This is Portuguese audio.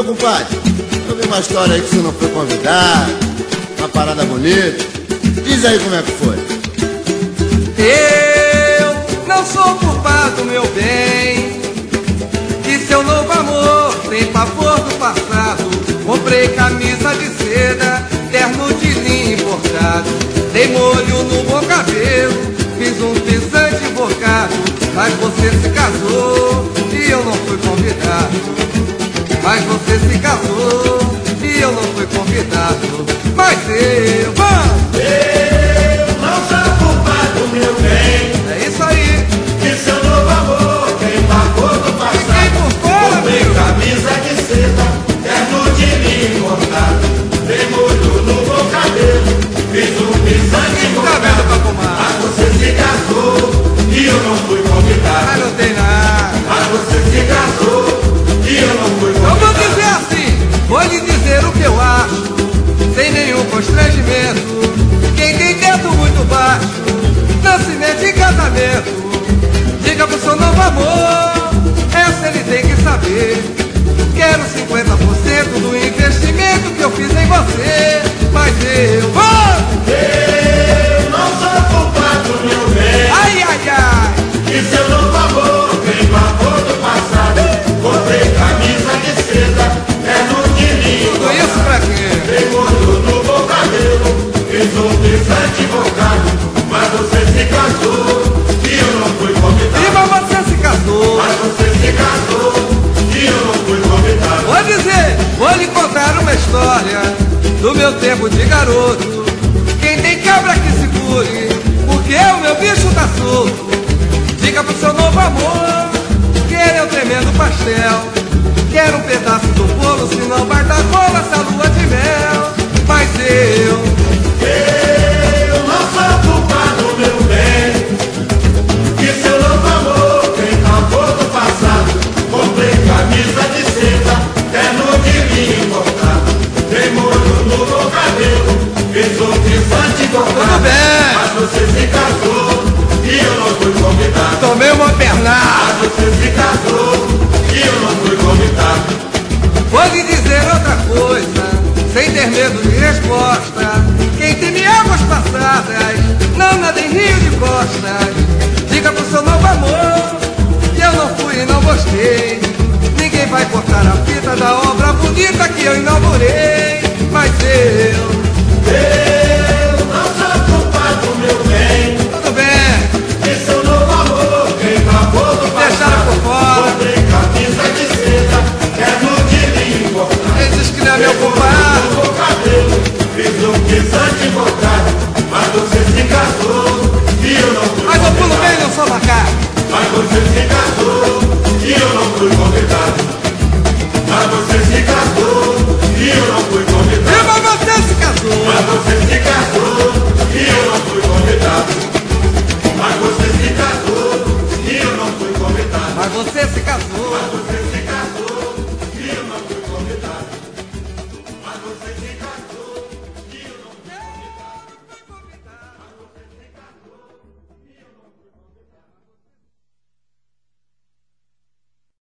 meu compadre, eu vi uma história aí que você não foi convidado, uma parada bonita. Diz aí como é que foi. Eu não sou culpado, meu bem, de seu novo amor, sem pavor do passado. Comprei camisa de seda, terno de linho importado, dei molho no bom cabelo, fiz um pisante invocado. Mas você se casou e eu não fui convidado. Mas você se casou e eu não fui convidado. Mas eu não sou culpado, meu bem. É isso aí. Que seu novo amor quem pagou do passado. Comprei camisa de seda, terno de linho importado, dei molho no bom cabelo, fiz um pisante invocado. Mas você se casou e eu não fui convidado. Mas não tem nada. Mas você se casou e eu não fui convidado. Eu vou dizer assim, vou lhe dizer o que eu acho, sem nenhum constrangimento. Quem tem teto muito baixo não se mete em casamento. Diga pro seu novo amor, essa ele tem que saber. Quero 50% do investimento que eu fiz em você. Mas eu não sou culpado, meu bem. Ai, ai, ai. Que seu novo amor quem pagou do passado. Comprei camisa de seda, terno de linho. Tudo isso pra quê? Dei molho no bom cabelo, fiz um pisante invocado. Mas você se casou e eu não fui convidado. E mas você se casou. Mas você se casou e eu não fui convidado. Vou dizer, vou lhe contar uma história do meu tempo de garoto. Quem tem cabra que segure, porque o meu bicho tá solto. Diga pro seu novo amor que ele é um tremendo pastel. Quero um pedaço do bolo, senão vai dar rola essa lua de mel. Mas eu não sou culpado, meu bem. Que seu novo amor quem pagou do passado. Comprei camisa de seda, terno de linho importado, dei molho no bom cabelo, fiz um pisante invocado. Tudo bem. Mas você se casou e eu não fui convidado. tomei uma pernada. Mas você se casou e eu não fui convidado. Vou lhe dizer outra coisa, sem ter medo de resposta. Quem teme águas passadas, não nada em rio de costas. Diga pro seu novo amor que eu não fui e não gostei. Ninguém vai cortar a fita da obra bonita que eu inaugurei. Mas eu não sou culpado, meu bem. tudo bem. Que seu novo amor quem pagou do Deixaram passado. por fora. Comprei camisa de seda, terno de linho importado. Ele diz que não é meu compadre. No bom cabelo, fiz um pisante invocado. Mas você se casou e eu não fui Mas eu pulo convidado. bem, não sou macaco. Mas você se casou e eu não fui convidado. Mas você se